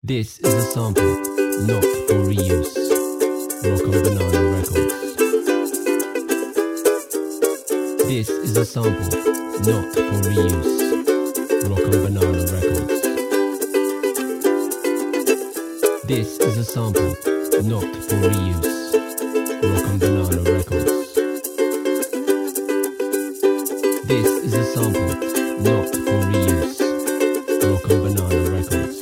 This is a sample, not for reuse. Rock and Banana Records. This is a sample, not for reuse. Rock and Banana Records. This is a sample, not for reuse. Rock and Banana Records. This is a sample, not for reuse. Rock and Banana Records.